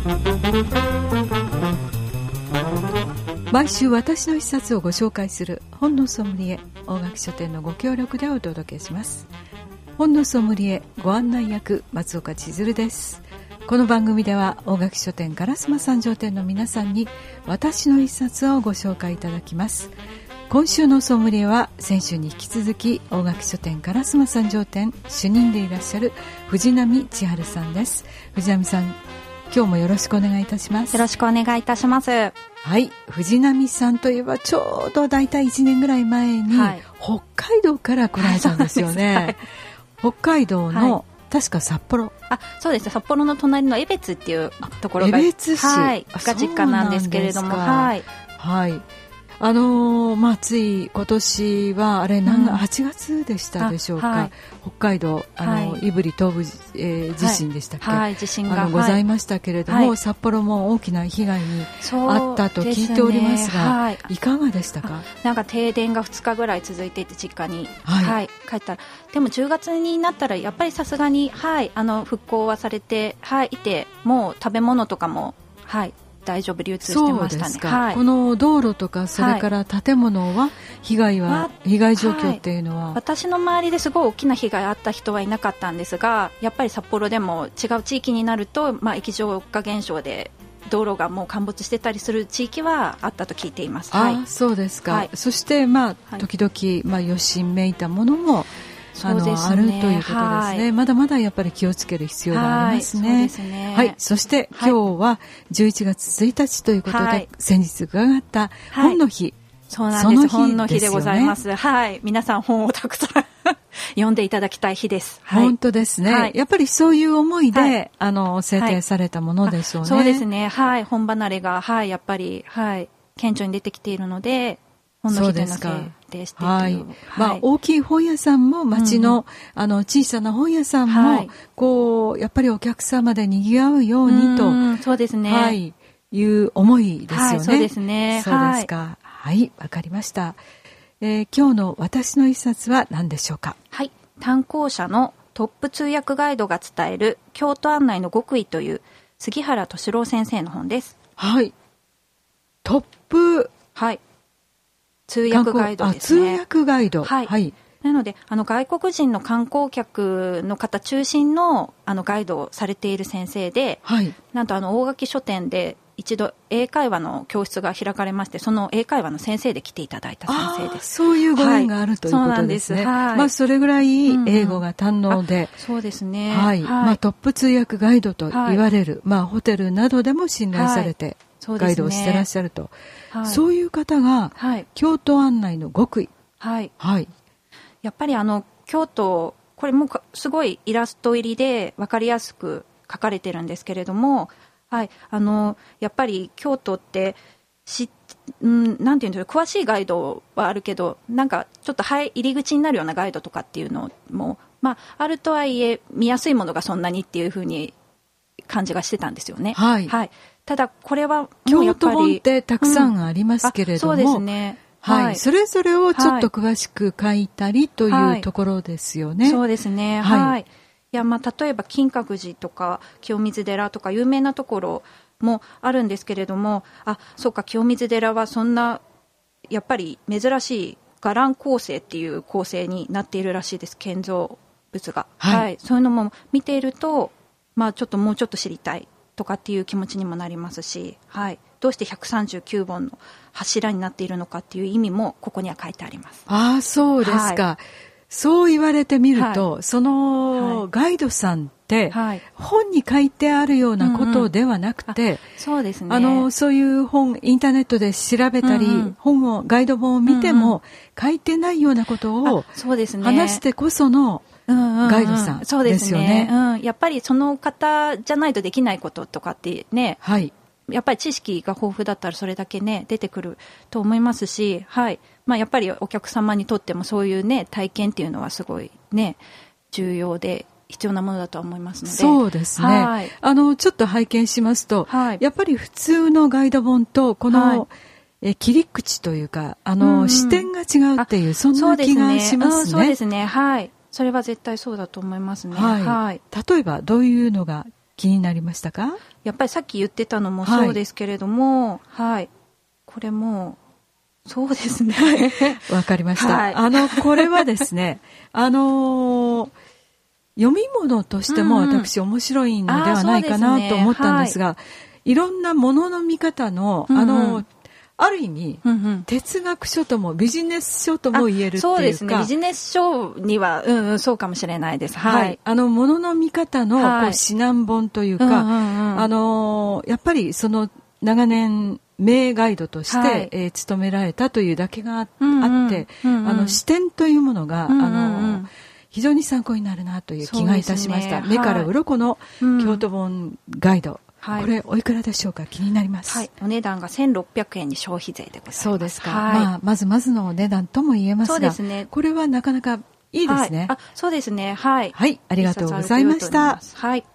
毎週私の一冊をご紹介する本のソムリエ、大垣書店のご協力でお届けします。本のソムリエご案内役、松岡千鶴です。この番組では大垣書店烏丸三条店の皆さんに私の一冊をご紹介いただきます。今週のソムリエは先週に引き続き大垣書店烏丸三条店主任でいらっしゃる藤波千春さんです。藤波さん、今日もよろしくお願いいたします。 よろしくお願いいたします。 はい、藤波さんといえばちょうどだいたい1年ぐらい前に、北海道から来られたんですよね。北海道の、確か札幌。 そうです。札幌の隣の江別っていうところが、 江別市、 が実家なんですけれども、はい。 つい今年はあれ8月でしたでしょうか、北海道胆振東部、地震でしたっけ、 地震がございましたけれども、札幌も大きな被害にあったと聞いておりますが、いかがでしたか？ なんか停電が2日ぐらい続いていて、実家に、帰ったら、でも10月になったらやっぱりさすがに、復興はされて、いて、もう食べ物とかも大丈夫流通してましたね。 そうですか。この道路とかそれから建物は、被害状況っていうのは、 私の周りですごい大きな被害あった人はいなかったんですが、やっぱり札幌でも違う地域になると、液状化現象で道路がもう陥没してたりする地域はあったと聞いています。 そうですか。そして時々、余震めいたものもあるということですね。まだまだやっぱり気をつける必要がありますね。そして今日は11月1日ということで、先日伺った本の日、 そうなんです。本の日でございます。皆さん本をたくさん読んでいただきたい日です。 本当ですね。やっぱりそういう思いで、制定されたものでしょうね。 そうですね。本離れが、やっぱり、顕著に出てきているので、本の日というのを制定している。 大きい本屋さんも、町の、小さな本屋さんも、やっぱりお客様で賑わうようにと、 そうですね。 いう思いですよね。 そうですね。 そうですか。わかりました。今日の私の一冊は何でしょうか？ 炭鉱者のトップ通訳ガイドが伝える京都案内の極意という杉原敏郎先生の本です。 トップ、 通訳ガイドですね。 通訳ガイド。 なので外国人の観光客の方中心のガイドをされている先生で、なんと大垣書店で一度英会話の教室が開かれまして、その英会話の先生で来ていただいた先生です。 そういうご縁があるということですね。それぐらい英語が堪能で、 そうですね。 トップ通訳ガイドと言われる、ホテルなどでも信頼されて、ガイドをしてらっしゃると、そういう方が、京都案内の極意。 やっぱり京都、これもすごいイラスト入りで分かりやすく書かれてるんですけれども、やっぱり京都ってなんていうんでしょう、詳しいガイドはあるけど、なんかちょっと入り口になるようなガイドとかっていうのも、あるとはいえ見やすいものがそんなにっていうふうに感じがしてたんですよね。ただこれはもうやっぱり京都本ってたくさんありますけれども、 そうですね。 それぞれをちょっと詳しく書いたりというところですよね。 そうですね。例えば金閣寺とか清水寺とか有名なところもあるんですけれども、そうか、清水寺はそんなやっぱり珍しい伽藍構成っていう構成になっているらしいです、建造物が。そういうのも見ていると、ちょっともうちょっと知りたいとかっていう気持ちにもなりますし、どうして139本の柱になっているのかっていう意味もここには書いてあります。 そうですか。そう言われてみると、そのガイドさんって、本に書いてあるようなことではなくて、 そうですね。 そういう本、インターネットで調べたり、ガイド本を見ても、書いてないようなことを話してこそのガイドさんですよね。 やっぱりその方じゃないとできないこととかってね、やっぱり知識が豊富だったらそれだけね出てくると思いますし、やっぱりお客様にとってもそういうね体験っていうのはすごいね重要で必要なものだと思いますので。 そうですね。ちょっと拝見しますと、やっぱり普通のガイド本とこの、切り口というか視点が違うっていう、そんな気がしますね。 そうですね。それは絶対そうだと思いますね。 例えばどういうのが気になりましたか？ やっぱりさっき言ってたのもそうですけれども、はい、これもそうですね。 わかりました。はい、これはですね、読み物としても私面白いのではないかなと思ったんですが、いろんなものの見方の、ある意味、哲学書ともビジネス書とも言えるっていうか、 そうですね。ビジネス書には、そうかもしれないです。はい。 ものの見方の、こう指南本というか、やっぱりその長年名ガイドとして、勤められたというだけがあって、視点というものが、非常に参考になるなという気がいたしました。目から鱗の京都本ガイド。これおいくらでしょうか？気になります。 はい、お値段が1600円に消費税でございます。 そうですか。まずまずのお値段とも言えますが、そうですね。これはなかなかいいですね。 そうですね。はい。 はい、ありがとうございました。 はい。